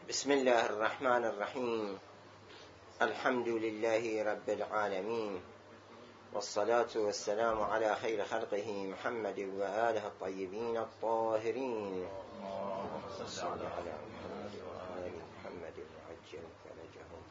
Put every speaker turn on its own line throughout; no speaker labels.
بسم الله الرحمن الرحيم. الحمد لله رب العالمين، والصلاة والسلام على خير خلقه محمد وآله الطيبين الطاهرين. اللهم صل على محمد وآل محمد وعجل فرجهم.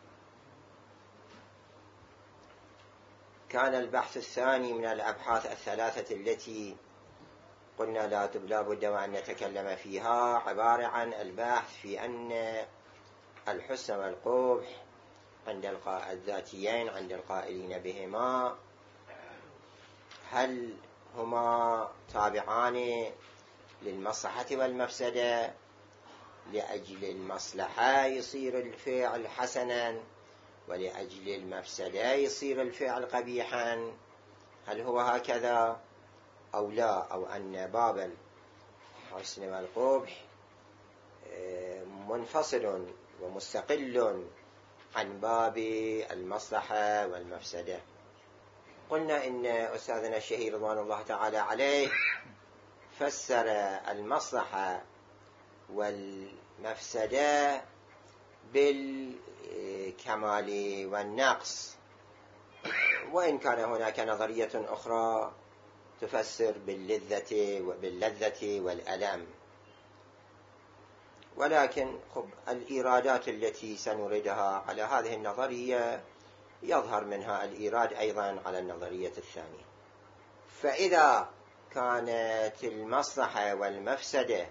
كان البحث الثاني من الأبحاث الثلاثة التي قلنا لا بد وأن نتكلم فيها عبارة عن البحث في أن الحسن والقبح عند الذاتيين عند القائلين بهما هل هما تابعان للمصلحة والمفسدة؟ لأجل المصلحة يصير الفعل حسنا ولأجل المفسدة يصير الفعل قبيحا. هل هو هكذا أو لا، أو أن باب الحسن والقبح منفصل ومستقل عن باب المصلحة والمفسدة؟ قلنا إن أستاذنا الشهير رضوان الله تعالى عليه فسر المصلحة والمفسدة بالكمال والنقص، وإن كان هناك نظرية أخرى تفسر باللذة والألم. ولكن الإيرادات التي سنردها على هذه النظرية يظهر منها الإيراد أيضا على النظرية الثانية. فإذا كانت المصلحة والمفسدة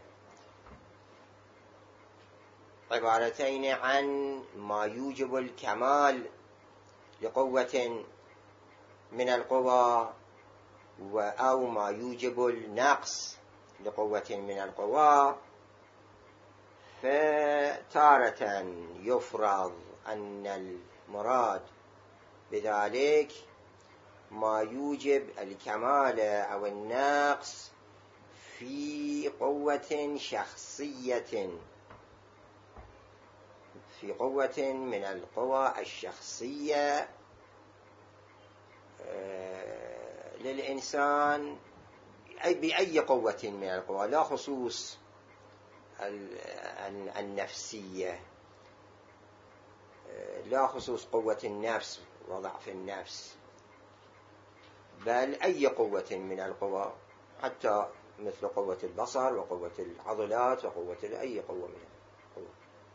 عبارتين عن ما يوجب الكمال لقوة من القوى أو ما يوجب النقص لقوة من القوى، فتارة يفرض أن المراد بذلك ما يوجب الكمال أو النقص في قوة شخصية، في قوة من القوى الشخصية للإنسان، أي بأي قوة من القوى، لا خصوص النفسية، لا خصوص قوة النفس وضعف النفس، بل أي قوة من القوى، حتى مثل قوة البصر وقوة العضلات وقوة أي قوة من القوى.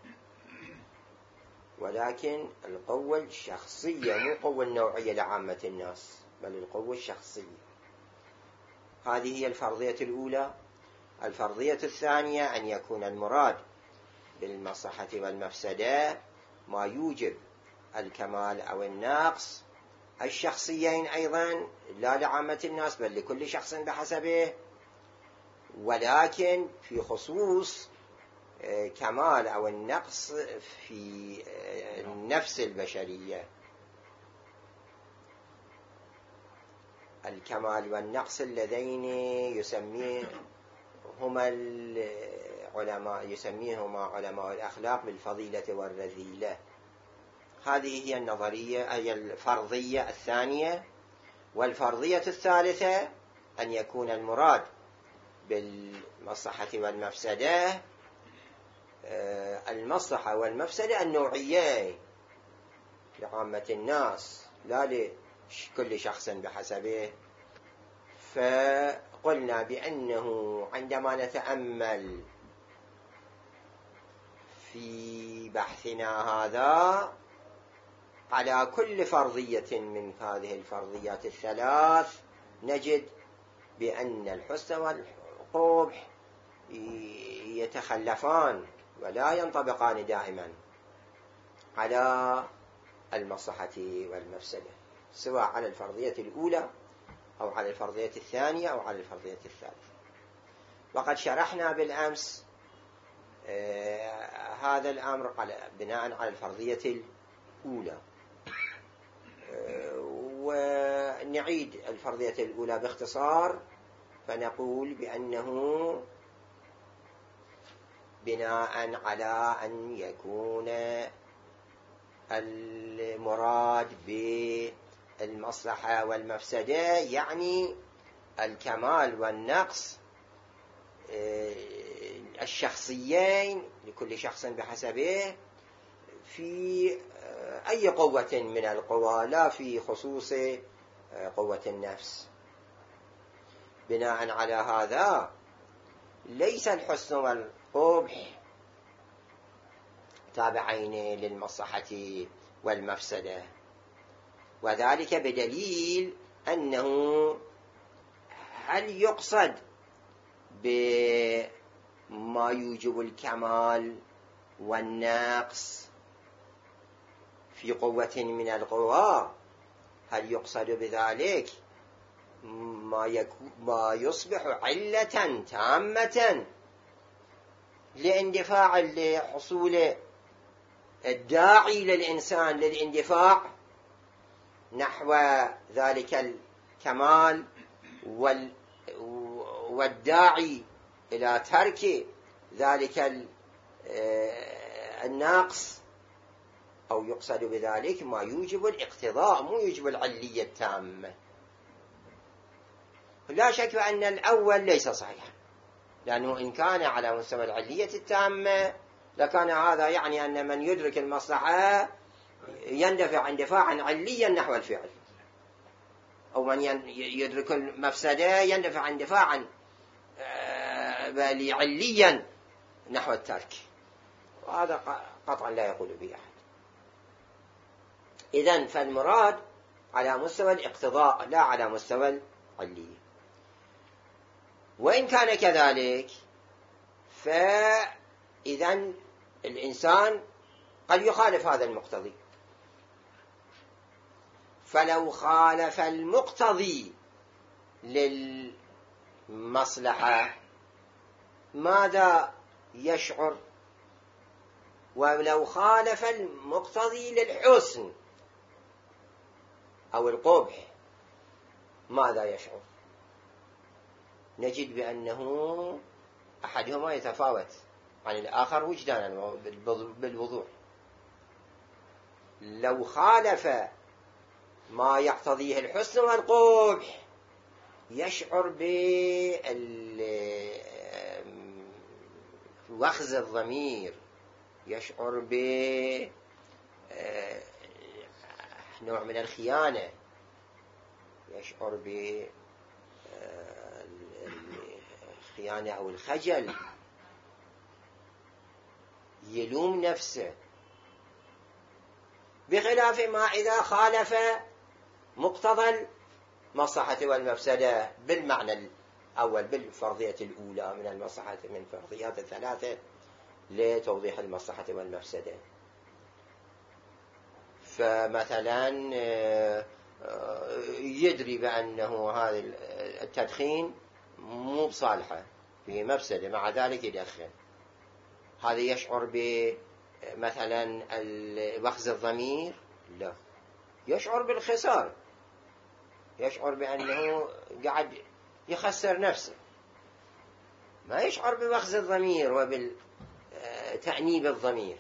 ولكن القوة الشخصية، مو قوة النوعية لعامة الناس، بل القوة الشخصية. هذه هي الفرضية الأولى. الفرضية الثانية أن يكون المراد بالمصلحة والمفسدة ما يوجب الكمال أو النقص الشخصيين أيضا، لا لعامة الناس بل لكل شخص بحسبه، ولكن في خصوص كمال أو النقص في النفس البشرية. الكمال والنقص اللذين يسميهما علماء الأخلاق بالفضيلة والرذيلة. هذه هي النظرية، هي الفرضية الثانية. والفرضية الثالثة أن يكون المراد بالمصلحة والمفسدة المصلحة والمفسدة النوعية لعامة الناس، لا لكل شخص بحسبه. فقلنا بأنه عندما نتأمل في بحثنا هذا على كل فرضية من هذه الفرضيات الثلاث نجد بأن الحسن والقبح يتخلفان ولا ينطبقان دائما على المصلحة والمفسدة، سواء على الفرضية الأولى أو على الفرضية الثانية أو على الفرضية الثالثة. وقد شرحنا بالأمس هذا الأمر بناء على الفرضية الأولى، ونعيد الفرضية الأولى باختصار. فنقول بأنه بناء على أن يكون المراد بالمصلحة والمفسدة يعني الكمال والنقص الشخصيين لكل شخص بحسبه في أي قوة من القوى، لا في خصوص قوة النفس. بناء على هذا ليس الحسن والقبح تابعين للمصلحة والمفسدة، وذلك بدليل أنه هل يقصد بما يوجب الكمال والنقص في قوة من القوى، هل يقصد بذلك ما يصبح علة تامة لاندفاع لحصول الداعي للإنسان للاندفاع نحو ذلك الكمال والداعي إلى ترك ذلك الناقص، أو يقصد بذلك ما يوجب الاقتضاء مو يوجب العلية التامة؟ لا شك أن الأول ليس صحيحا، لأنه إن كان على مستوى العلية التامة لكان هذا يعني أن من يدرك المصلحة يندفع اندفاعا عليا نحو الفعل، أو من يدرك المفسدة يندفع اندفاعا عليا نحو الترك، وهذا قطعا لا يقول به أحد. إذن فالمراد على مستوى الاقتضاء لا على مستوى العلية. وإن كان كذلك فإذن الإنسان قد يخالف هذا المقتضي، فلو خالف المقتضي للمصلحة ماذا يشعر؟ ولو خالف المقتضي للحسن أو القبح ماذا يشعر؟ نجد بأنه أحدهما يتفاوت عن الآخر وجدانا بالوضوح. لو خالف ما يقتضيه الحسن والقبح يشعر بوخز الضمير، يشعر بنوع من الخيانة، يشعر بالخيانة أو الخجل، يلوم نفسه، بخلاف ما إذا خالف مقتضى المصلحة والمفسدة بالمعنى الأول بالفرضية الأولى من المصلحة من فرضيات الثلاثة لتوضيح المصلحة والمفسدة. فمثلا يدري بأنه هذا التدخين مو بصالحة فيه مفسدة، مع ذلك يدخن، هذا يشعر بمثلا وخز الضمير؟ لا، يشعر بالخسارة، يشعر بأنه قاعد يخسر نفسه، ما يشعر بوخز الضمير وبالتأنيب الضمير.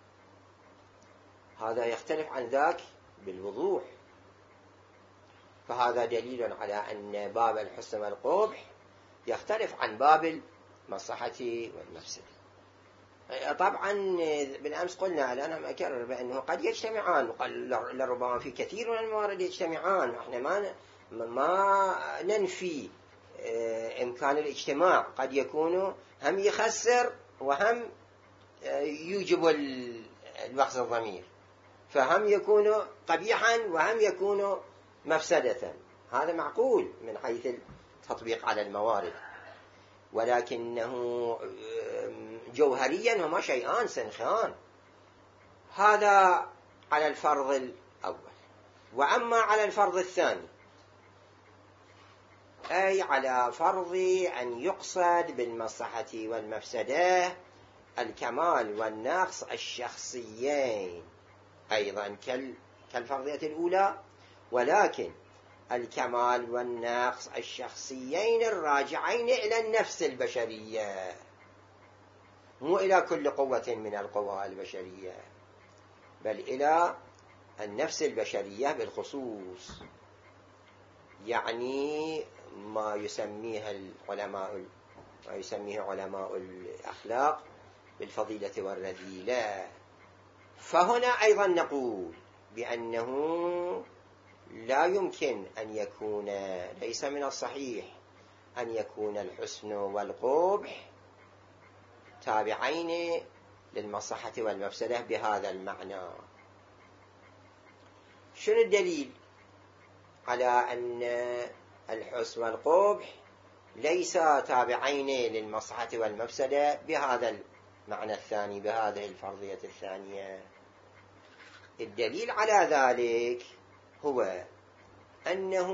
هذا يختلف عن ذاك بالوضوح. فهذا دليل على أن باب الحسن والقبح يختلف عن باب المصلحة والمفسدة. طبعا بالأمس قلنا، الآن أكرر بأنه قد يجتمعان، لربما في كثير من الموارد يجتمعان، احنا ما ننفي إمكان الاجتماع، قد يكون هم يخسر وهم يوجب الوخز الضمير، فهم يكون قبيحا وهم يكون مفسدة، هذا معقول من حيث التطبيق على الموارد، ولكنه جوهريا هما شيئان سنخان. هذا على الفرض الأول. وأما على الفرض الثاني، أي على فرض أن يقصد بالمصلحة والمفسدة الكمال والنقص الشخصيين أيضا كالفرضية الأولى، ولكن الكمال والنقص الشخصيين الراجعين إلى النفس البشرية، مو إلى كل قوة من القوى البشرية، بل إلى النفس البشرية بالخصوص، يعني ما يسميها العلماء ويسميه علماء الأخلاق بالفضيلة والرذيلة. فهنا أيضا نقول بأنه لا يمكن أن يكون، ليس من الصحيح أن يكون الحسن والقبح تابعين للمصلحة والمفسدة بهذا المعنى. شنو الدليل على أن الحسن والقبح ليس تابعين للمصلحة والمفسدة بهذا المعنى الثاني، بهذه الفرضية الثانية؟ الدليل على ذلك هو أنه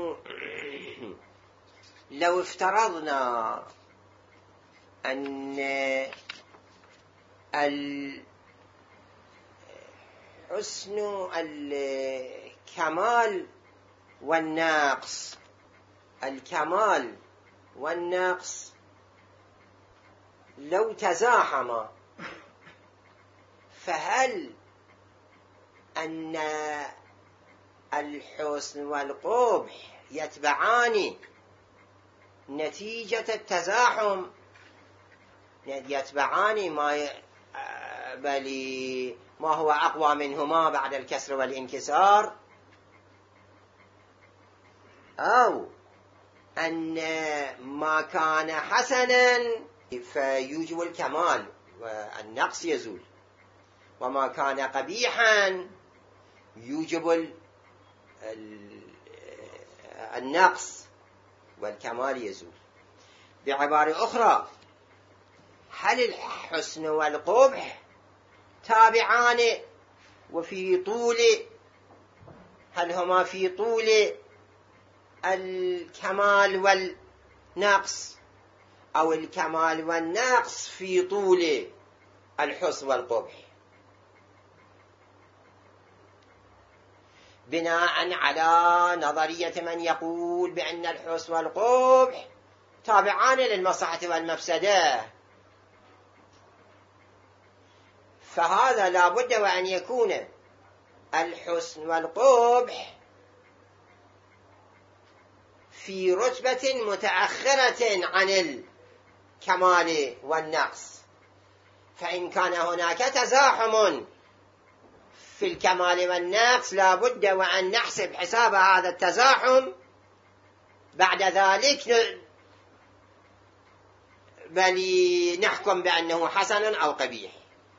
لو افترضنا أن الحسن الكمال والنقص، الكمال والنقص لو تزاحما، فهل أن الحسن والقبح يتبعان نتيجة التزاحم، يتبعان بل ما هو أقوى منهما بعد الكسر والانكسار، أو أن ما كان حسنا فيوجب الكمال والنقص يزول، وما كان قبيحا يوجب النقص والكمال يزول. بعبارة أخرى، هل الحسن والقبح تابعان وفي طول، هل هما في طول الكمال والنقص، أو الكمال والنقص في طول الحسن والقبح؟ بناء على نظرية من يقول بأن الحسن والقبح تابعان للمصلحة والمفسدة، فهذا لا بد وأن يكون الحسن والقبح في رتبة متأخرة عن الكمال والنقص. فإن كان هناك تزاحم في الكمال والنقص لا بد وأن نحسب حساب هذا التزاحم، بعد ذلك بل نحكم بأنه حسن أو قبيح.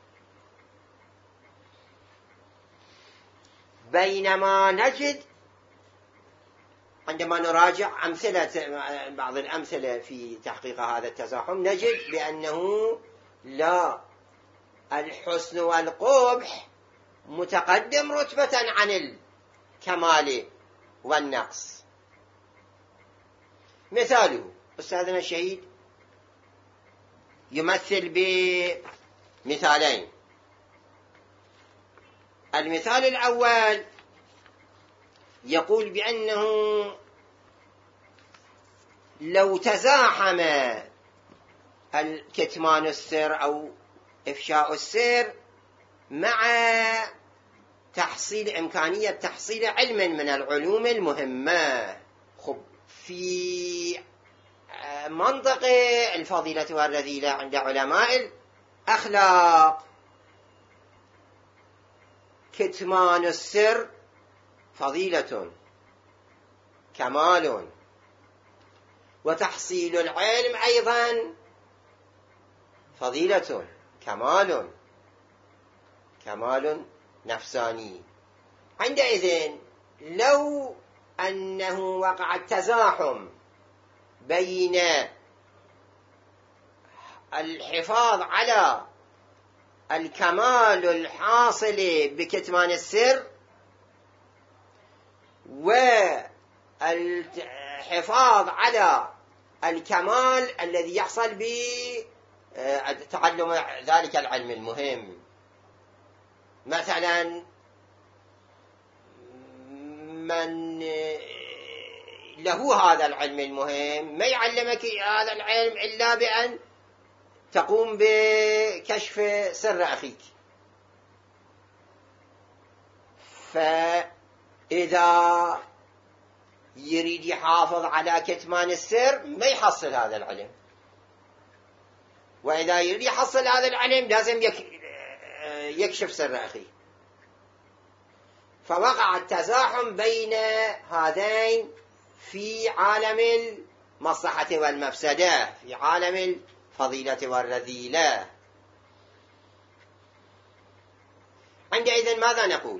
بينما نجد عندما نراجع بعض الأمثلة في تحقيق هذا التزاحم نجد بأنه لا، الحسن والقبح متقدم رتبة عن الكمال والنقص. مثاله أستاذنا الشهيد يمثل بمثالين. المثال الأول يقول بأنه لو تزاحم الكتمان السر أو إفشاء السر مع إمكانية تحصيل علم من العلوم المهمة، في منطق الفضيلة والرذيلة عند علماء الأخلاق كتمان السر فضيلة كمال، وتحصيل العلم أيضا فضيلة كمال نفساني. عندئذ لو أنه وقع التزاحم بين الحفاظ على الكمال الحاصل بكتمان السر والحفاظ على الكمال الذي يحصل بتعلم ذلك العلم المهم، مثلا من له هذا العلم المهم ما يعلمك هذا العلم إلا بأن تقوم بكشف سر أخيك، فإذا يريد يحافظ على كتمان السر ما يحصل هذا العلم، وإذا يريد يحصل هذا العلم لازم يكشف سر أخيه. فوقع التزاحم بين هذين في عالم المصلحة والمفسدة، في عالم الفضيلة والرذيلة. عندئذ ماذا نقول؟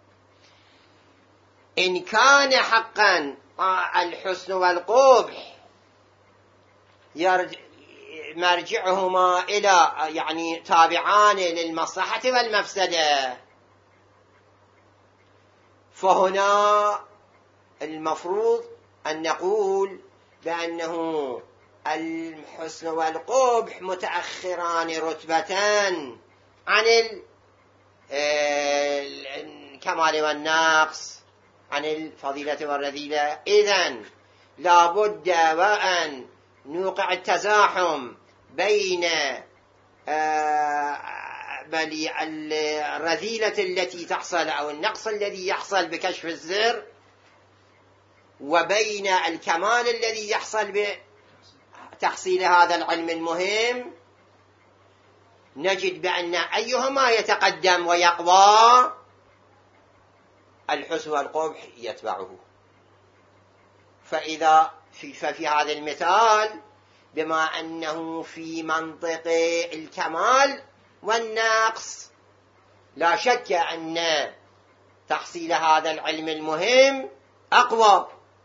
إن كان حقا الحسن والقبح مرجعهما إلى يعني تابعان للمصلحة والمفسدة، فهنا المفروض أن نقول بأنه الحسن والقبح متأخران رتبة عن الكمال والنقص، عن الفضيلة والرذيلة. إذن لا بد وأن نوقع التزاحم بين الرذيلة التي تحصل أو النقص الذي يحصل بكشف السر، وبين الكمال الذي يحصل بتحصيل هذا العلم المهم. نجد بأن أيهما يتقدم ويقوى الحسن والقبح يتبعه. ففي هذا المثال بما أنه في منطق الكمال والنقص، لا شك أن تحصيل هذا العلم المهم أقوى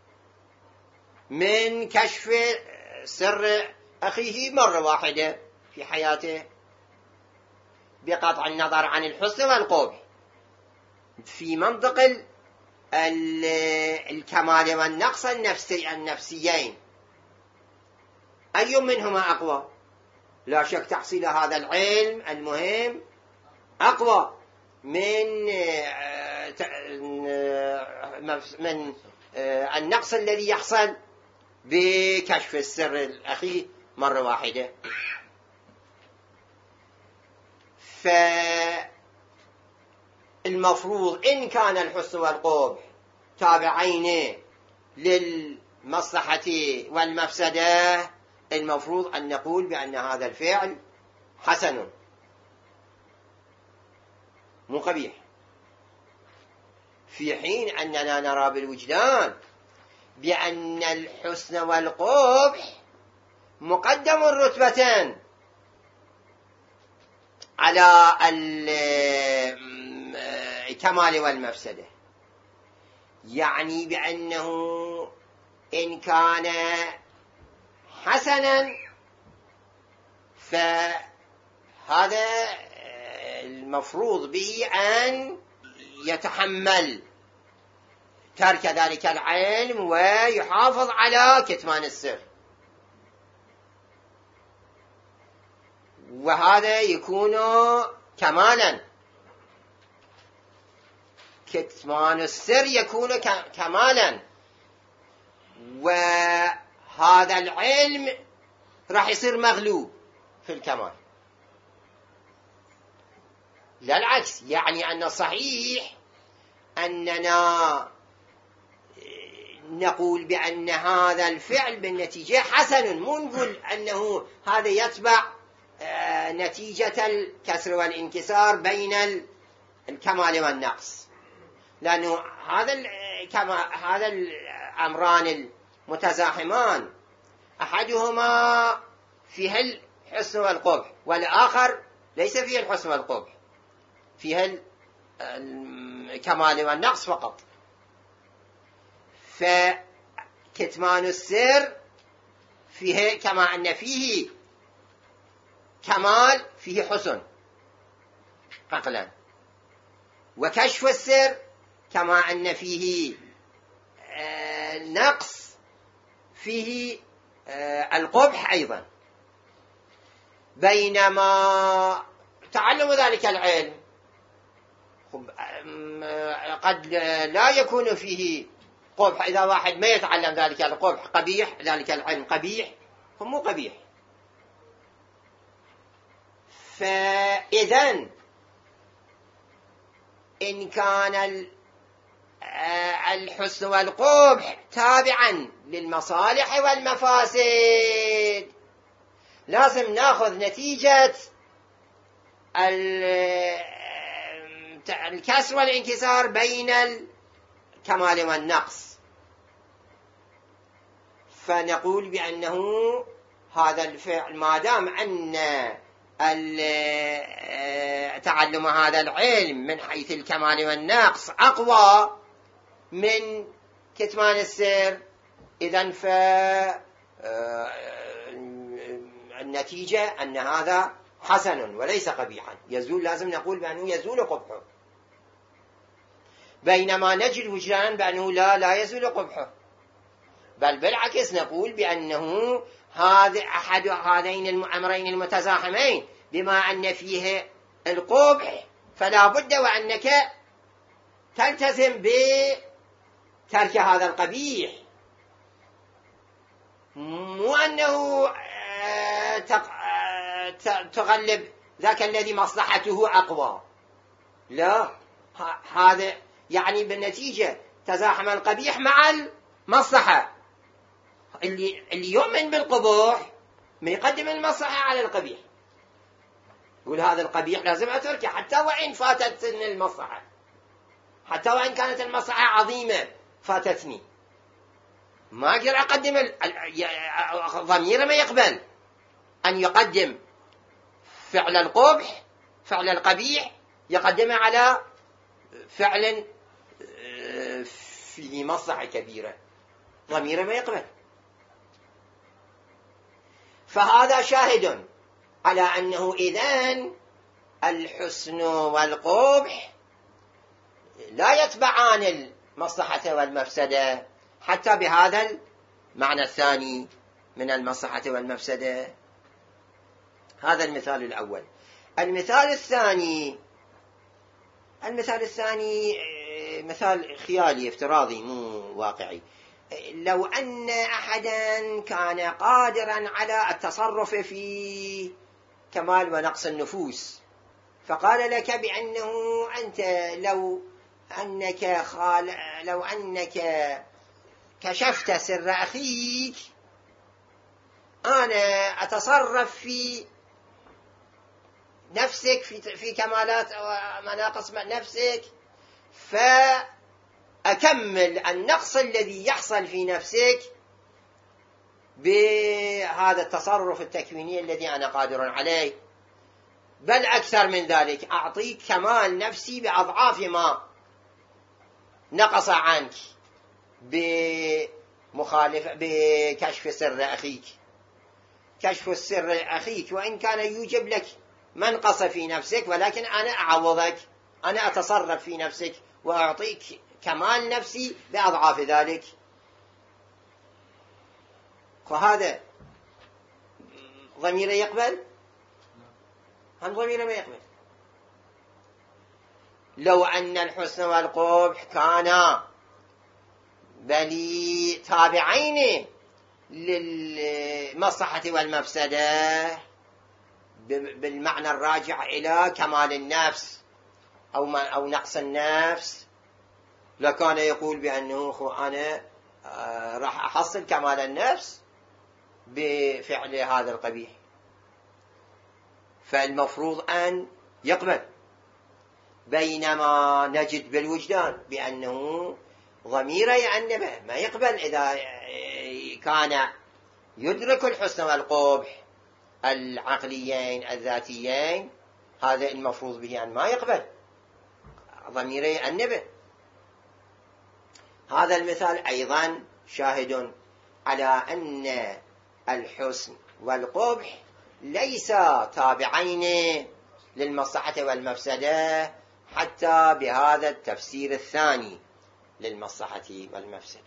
من كشف سر أخيه مرة واحدة في حياته، بقطع النظر عن الحسن والقبح. في منطق الكمال والنقص النفسيين أي منهما أقوى؟ لا شك تحصيل هذا العلم المهم أقوى من النقص الذي يحصل بكشف السر الأخي مرة واحدة. فالمفروض إن كان الحسن والقبح تابعين للمصلحة والمفسدة، المفروض أن نقول بأن هذا الفعل حسن مو قبيح، في حين أننا نرى بالوجدان بأن الحسن والقبح مقدم رتبة على الكمال والمفسدة. يعني بأنه إن كان حسنا فهذا المفروض به أن يتحمل ترك ذلك العلم ويحافظ على كتمان السر، وهذا يكون كمالا. كتمان السر يكون كمالا، وهذا العلم راح يصير مغلوب في الكمال. لا العكس، يعني أن صحيح أننا نقول بأن هذا الفعل بالنتيجة حسن، مو نقول أنه هذا يتبع نتيجة الكسر والانكسار بين الكمال والنقص، لأنه هذا الأمران المتزاحمان أحدهما فيه الحسن والقبح والآخر ليس فيه الحسن والقبح، فيه الكمال والنقص فقط. فكتمان السر فيه كما أن فيه كمال فيه حسن عقلا، وكشف السر كما أن فيه نقص فيه القبح أيضا. بينما تعلم ذلك العلم قد لا يكون فيه قبح، إذا واحد ما يتعلم ذلك القبح قبيح، ذلك العلم قبيح، هم مو قبيح. فإذن إن كان الحسن والقبح تابعا للمصالح والمفاسد، لازم ناخذ نتيجة الكسر والانكسار بين الكمال والنقص، فنقول بأنه هذا الفعل ما دام أن تعلم هذا العلم من حيث الكمال والنقص أقوى من كتمان السر، إذن النتيجة أن هذا حسن وليس قبيحا، يزول، لازم نقول بأنه يزول قبحه، بينما نجد وجدانا بأنه لا يزول قبحه، بل بالعكس نقول بأنه هذا أحد هذين الأمرين المتزاحمين، بما أن فيه القبح فلا بد وأنك تلتزم بترك هذا القبيح، مو أنه تغلب ذاك الذي مصلحته أقوى، لا، هذا يعني بالنتيجة تزاحم القبيح مع المصلحة. اللي يؤمن بالقبوح ما يقدم المصلحة على القبيح، يقول هذا القبيح لازم أتركه حتى وإن فاتتني المصلحة، حتى وإن كانت المصلحة عظيمة فاتتني، ما أقدر أقدم ضمير ما يقبل أن يقدم فعل القبح، فعل القبيح يقدمه على فعل فيه مصلحة كبيرة، ضمير ما يقبل. فهذا شاهد على أنه إذن الحسن والقبح لا يتبعان المصلحة والمفسدة، حتى بهذا المعنى الثاني من المصلحة والمفسدة. هذا المثال الأول. المثال الثاني مثال خيالي افتراضي مو واقعي. لو أن أحدا كان قادرا على التصرف في كمال ونقص النفوس، فقال لك بأنه أنت لو أنك كشفت سر أخيك أنا أتصرف في نفسك في كمالات ومناقص نفسك، فأكمل النقص الذي يحصل في نفسك بهذا التصرف التكويني الذي أنا قادر عليه، بل أكثر من ذلك، أعطيك كمال نفسي بأضعاف ما نقص عنك بكشف سر أخيك. كشف السر أخيك وإن كان يوجب لك منقص في نفسك، ولكن أنا أعوضك، أنا أتصرف في نفسك وأعطيك كمال نفسي بأضعاف ذلك. فهذا ضمير يقبل؟ هم ضمير ما يقبل. لو أن الحسن والقبح كانا بل تابعين للمصلحة والمفسدة بالمعنى الراجع إلى كمال النفس أو نقص النفس، لكان يقول بأنه أنا راح أحصل كمال النفس بفعل هذا القبيح، فالمفروض أن يقبل. بينما نجد بالوجدان بأنه ضمير يأنبه ما يقبل إذا كان يدرك الحسن والقبح العقليين الذاتيين، هذا المفروض به أن ما يقبل، ضمير يأنبه. هذا المثال أيضا شاهد على أن الحسن والقبح ليس تابعين للمصلحة والمفسدة، حتى بهذا التفسير الثاني للمصلحة والمفسدة.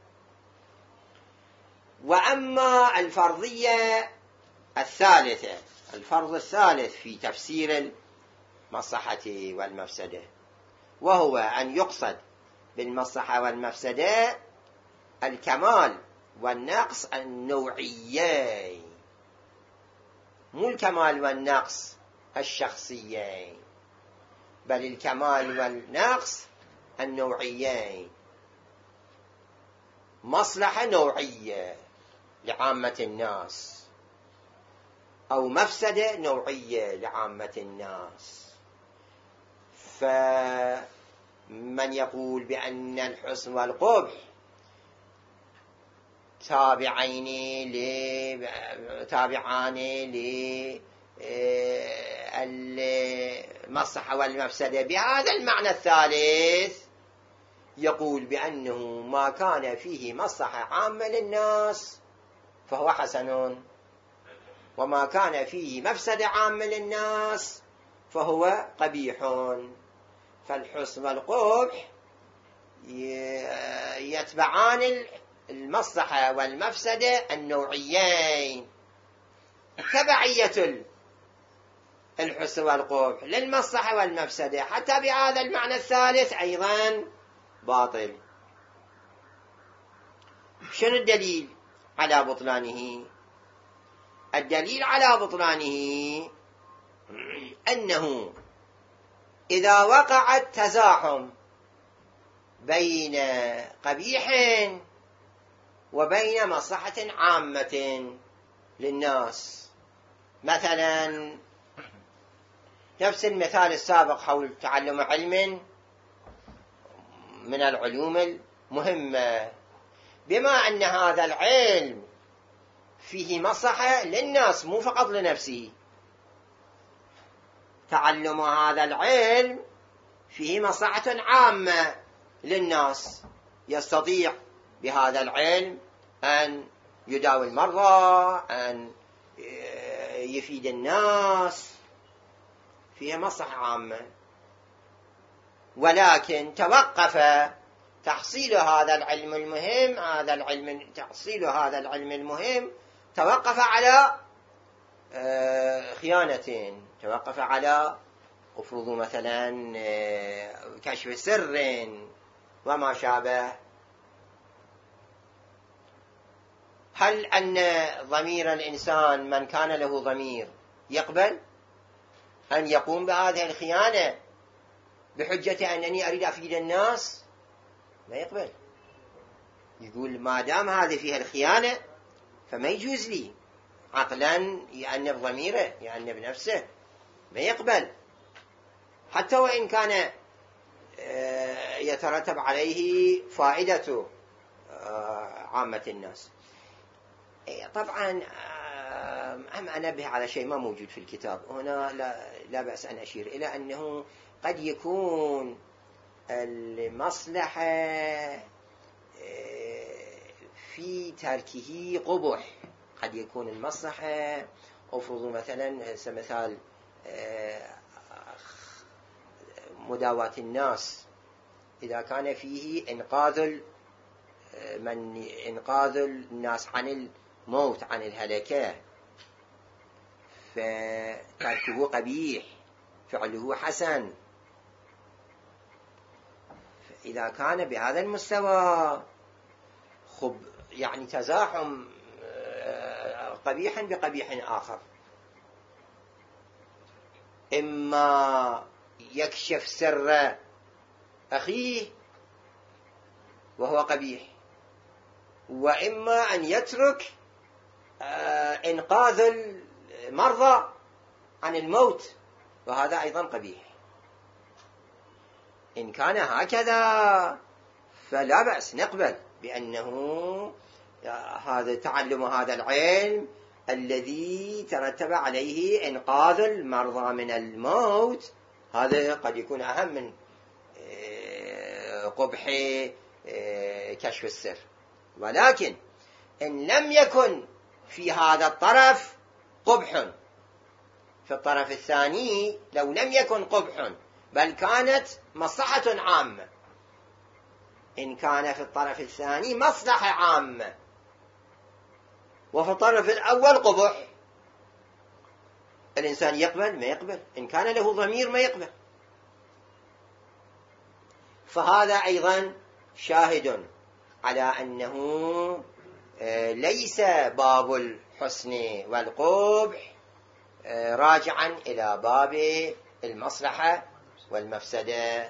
وأما الفرضية الثالثة، الفرض الثالث في تفسير المصلحة والمفسدة، وهو أن يقصد بالمصلحة والمفسدة الكمال والنقص النوعيين، مو الكمال والنقص الشخصيين، بل الكمال والنقص النوعيين. مصلحة نوعية لعامة الناس، أو مفسدة نوعية لعامة الناس. فمن يقول بأن الحسن والقبح تابعان للمصلحة والمفسدة بهذا المعنى الثالث، يقول بأنه ما كان فيه مصلحة عامة للناس فهو حسن، وما كان فيه مفسدة عامة للناس فهو قبيح. فالحسن والقبح يتبعان المصلحة والمفسدة النوعيين. تبعية الحسن والقبح للمصلحة والمفسدة حتى بهذا المعنى الثالث أيضا باطل. شنو الدليل على بطلانه؟ الدليل على بطلانه أنه إذا وقع التزاحم بين قبيح وبين مصلحة عامة للناس، مثلا نفس المثال السابق حول تعلم علم من العلوم المهمة، بما أن هذا العلم فيه مصلحة للناس مو فقط لنفسه، تعلم هذا العلم فيه مصلحة عامة للناس، يستطيع بهذا العلم أن يداوي المرضى، أن يفيد الناس، فيه مصلحة عامة. ولكن توقف تحصيل هذا العلم المهم، تحصيل هذا العلم المهم توقف على خيانتين، توقف على افرض مثلا كشف سر وما شابه. هل أن ضمير الإنسان من كان له ضمير يقبل أن يقوم بهذه الخيانة بحجة أنني أريد أفيد الناس؟ ما يقبل، يقول ما دام هذه فيها الخيانة فما يجوز لي، عقلا يأنب ضميره يأنب نفسه، ما يقبل حتى وإن كان يترتب عليه فائدة عامة الناس. طبعا أنبه على شيء ما موجود في الكتاب هنا، لا بأس أن أشير إلى أنه قد يكون المصلحة في تركه قبح، قد يكون المصلحة أفرض مثلا مثال مداواة الناس، إذا كان فيه إنقاذ الناس عن الموت عن الهلكة فتركه قبيح، فعله حسن. إذا كان بهذا المستوى يعني تزاحم قبيح بقبيح آخر، إما يكشف سر أخيه وهو قبيح، وإما أن يترك إنقاذ المرضى عن الموت وهذا أيضا قبيح. إن كان هكذا فلا بأس نقبل بأنه هذا تعلم هذا العلم الذي ترتب عليه إنقاذ المرضى من الموت، هذا قد يكون أهم من قبح كشف السر. ولكن إن لم يكن في هذا الطرف قبح، في الطرف الثاني لو لم يكن قبح بل كانت مصلحة عامة، إن كان في الطرف الثاني مصلحة عامة وفي الطرف الأول قبح، الإنسان يقبل ما يقبل، إن كان له ضمير ما يقبل. فهذا أيضا شاهد على أنه ليس باب الحسن والقبح راجعا إلى باب المصلحة والمفسدة.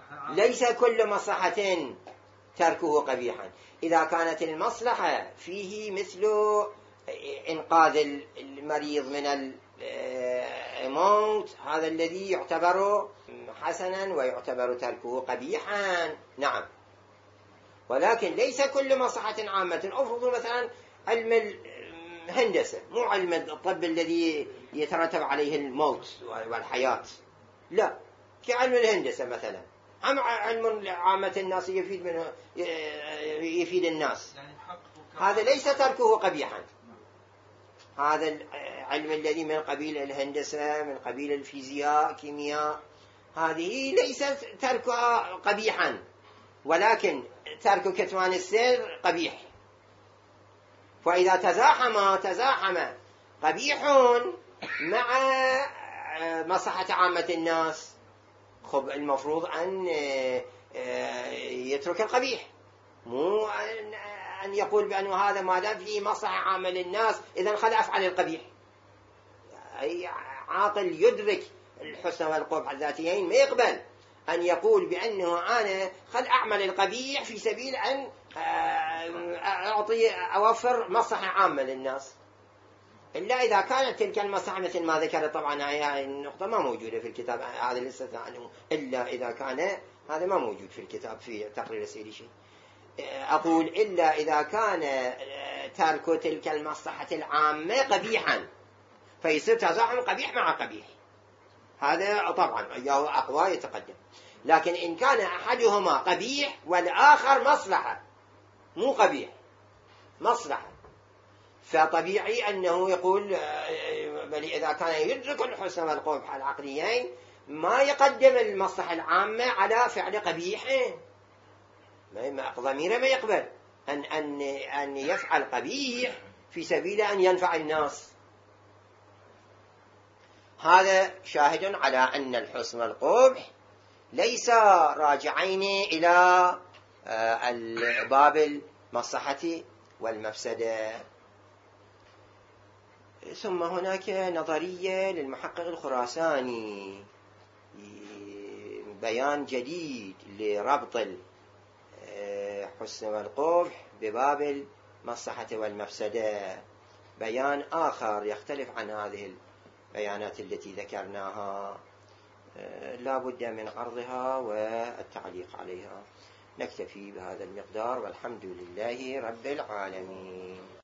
ليس كل مصلحة تركه قبيحا. إذا كانت المصلحة فيه مثل إنقاذ المريض من الموت، هذا الذي يعتبر حسنا ويعتبر تركه قبيحا، نعم. ولكن ليس كل مصلحة عامة. أفرض مثلا علم الهندسة، مو علم الطب الذي يترتب عليه الموت والحياة، لا، كعلم الهندسة مثلا، علم عامة الناس يفيد منه، يفيد الناس، هذا ليس تركه قبيحا. هذا العلم الذي من قبيل الهندسة، من قبيل الفيزياء، كيمياء، هذه ليس تركها قبيحا، ولكن ترك كتمان السر قبيح. فإذا تزاحم قبيح مع مصلحة عامة الناس، خب المفروض أن يترك القبيح، مو أن يقول بأنه هذا ما دام فيه مصلحة عامة للناس إذن خل أفعل القبيح. أي عاقل يدرك الحسن والقبح الذاتيين ما يقبل أن يقول بأنه أنا خل أعمل القبيح في سبيل أن أوفر مصلحة عامة للناس، إلا إذا كانت تلك المصلحة مثل ما ذكر. طبعا هذه النقطة ما موجودة في الكتاب، هذا الاستثناء، إلا إذا كان هذا ما موجود في الكتاب في تقرير السيدي شيء. أقول إلا إذا كان ترك تلك المصلحة العامة قبيحا، فيصير تزاحم قبيح مع قبيح، هذا طبعا أياه أقوى يتقدم. لكن إن كان أحدهما قبيح والآخر مصلحة، مو قبيح، مصلحة، فطبيعي أنه يقول بل إذا كان يدرك الحسن والقبح العقليين ما يقدم المصلحة العامة على فعل قبيح. ضميره ما يقبل أن يفعل قبيح في سبيل أن ينفع الناس. هذا شاهد على أن الحسن والقبح ليس راجعين إلى باب المصلحة والمفسدة. ثم هناك نظرية للمحقق الخراساني، بيان جديد لربط الحسن والقبح بباب المصلحة والمفسدة، بيان آخر يختلف عن هذه البيانات التي ذكرناها، لا بد من عرضها والتعليق عليها. نكتفي بهذا المقدار، والحمد لله رب العالمين.